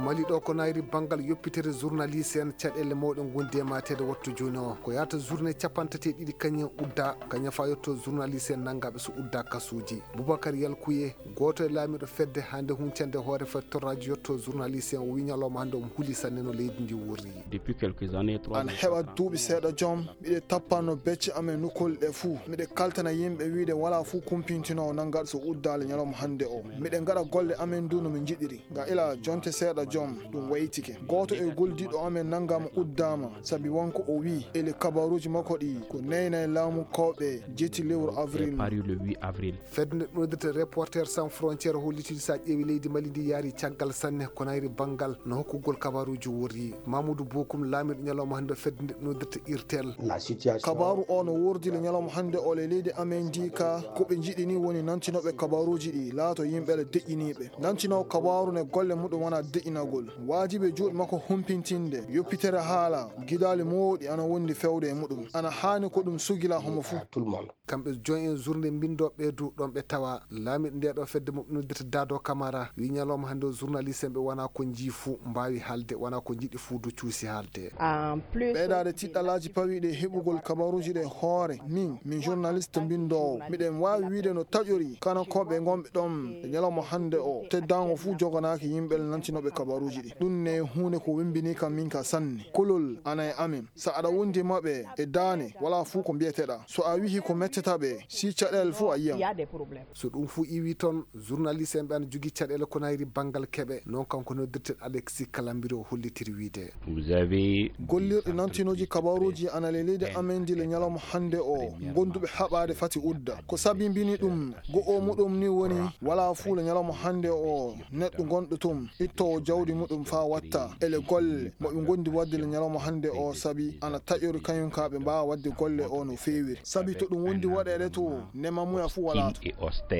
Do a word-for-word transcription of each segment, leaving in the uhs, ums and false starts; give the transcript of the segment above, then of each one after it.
mali ɗo ko nayri bangal yoppitere journaliste en caɗele mawɗe gondi e matede wattu joni o ko yata journée capantati ɗiɗi kañum udda kañum fa yetto journaliste en nangaɓe so udda kasuji Boubacar Yalkouye goto e laamiɗo fedde hande huncande hoore fattoraji yetto journaliste en o wi ñalawma hande omo huuli sanne no leydi ndi wurri depuis quelques années an heɓa duuɓi seeɗa joom miɗe tappano becce amen nukol ɗe fuu miɗe kaltana yimɓe wiide wala fuu kumpintinowo nangaɗo so uddale ñalawma hande o miɗe gaɗa golle amen du no min jiɗiri ga ila jonte seeɗa joom ɗum waytike goto e goldiɗo amen nangama uddama saabi wonko o wi ele kabaruji makko ɗi ko neyna e laamu kawɓe jetti lewru avril paru le huit avril fedde ɗodirte reporter sans frontiére hollitide sa ƴeewi leydi mali ndi yaari caggal sanne ko nayri bangal no hokkugol kabaruji wurri Mamadou Bokoum laamiɗo ñalawma hande fedde ɗodirte irtel kabaru o no wurdile ñalawma hande o le leydi amen ndi ka koɓe jiɗi ni woni nantinoɓe kabaruji ɗi laato yimɓele deƴƴiniɓe nantinowo kabaru ne golle muɗum wona deƴƴinagol wajiɓe juuɗe makko humpintinde yoppitere haala guidali mawɗi ana wondi fewde e muɗum ana hani ko ɗum sugila homo fou kamɓe joyi en journée mbindoɓe du ɗon ɓe tawa laamiɗo ndeɗo fedde moɓnodirta Dado Camara wi ñalawma hande o journaliste en ɓe wona ko jii fuu mbawi haalde wona ko jiɗi fuu do cuusi haalde ɓeydade tiɗɗalaji pawiɗe heɓugol kabaruji ɗe hoore min min journaliste mbindowo miɗen wawi wiide no taƴori kana koɓe gonɓe ɗon e ñalawma hande o teddago fuu joganaki yimɓe nantinoɓe kabaruji ɗi ɗum ne hunde ko wimbini kam min ka sanne kolol ana e amen so aɗa wondi maɓe e dane wala fuu ko mbiyeteɗa so a wihi ko mettetaɓe si caɗele fuu a yiyam so ɗum fuu iwi toon journaliste en ɓe ana jogui caɗele ko nayri bangal keɓe noon kanko noddirten Alexis Kalambiri o hollitiri wiide vous avez gollirɗe nantinoji kabaruji ana le leydi amen ndi le ñalawma hande o gonduɓe haɓade fati udda ko sabi mbini ɗum go o muɗum ni woni wala fuu le ñalawma hande o neɗɗo gonɗo tum ittowo jawdi muɗum fa watta ele golle moɓe gondi wadde le ñalawma hande o saabi ana taƴori kañum ka ɓe mbawa wadde golle o no fewiri saabi to ɗum wondi waɗede to nema muya fuu wala to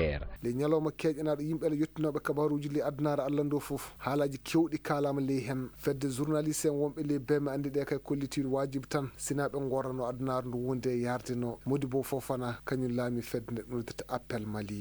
le ñalawma keƴanaɗo yimɓe yettinoɓe kabaruji le adunare Allah ndo foof haalaji kewɗi kalama ley hen fedde journaliste en wonɓe ley bemme andi ɗe kay kollitiɗo wajibi tan sinaɓe gorrano adunare ndu wonde e yardeno Modibo Fofana kañum laami fedde nde ɗodirta appel Mali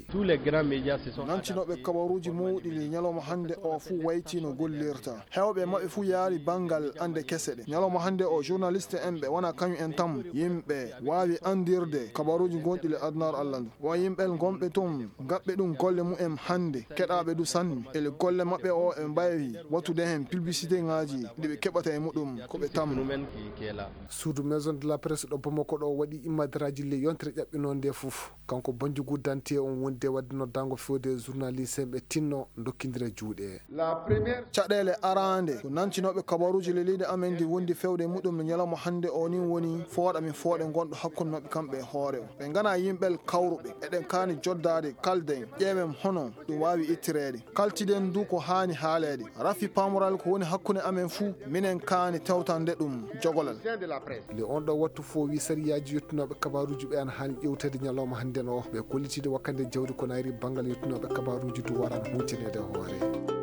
nantinoɓe kabaruji mawɗi le ñalawma hande o fuu wayti no gollirta hewɓe maɓɓe fuu yaari bangal ande kese ɗe ñalawma hande o journaliste en ɓe wona kañum en tam yimɓe wawi andirde kabaruji gonɗi le adunare Allah ndu won yimɓe gonɓe tum gaɓɓe ɗum golle mumen hande keɗaɓe du sanni ele golle maɓɓe o e mbawi wattude hen publicité ngaji ɗiɓe keɓata e muɗum koɓe tam suudu maison de la presse ɗo Bamako ɗo waɗi immadiraji le yontere ƴaɓɓino nde foof kanko bonjo guddanti on wonde wadde noddango fewde journaliste ɓe tinno dokkidira juuɗe caɗele arande ko nancinoɓe kabaruji le leydi amen ndi wondi fewde e muɗum no ñalawma hande o ni woni fooɗa min fooɗe gonɗo hakkude maɓɓe kamɓe hoore o ɓe gana yimɓel kawruɓe eɗen kani joddade kalden ƴeewen hono ɗum wawi ittirede kaltiden du ko hani haalede rafi pamoral ko woni hakkude amen fuu minen kani tewtande ɗum jogolal le on ɗo wattu fo wi sariyaji yettinoɓe kabaruji ɓe an hani ƴewtede ñalawma hande no ɓe kollitide wakkande jawdi ko nayri bangal yettinoɓe kabaruji du waran hutinede hoore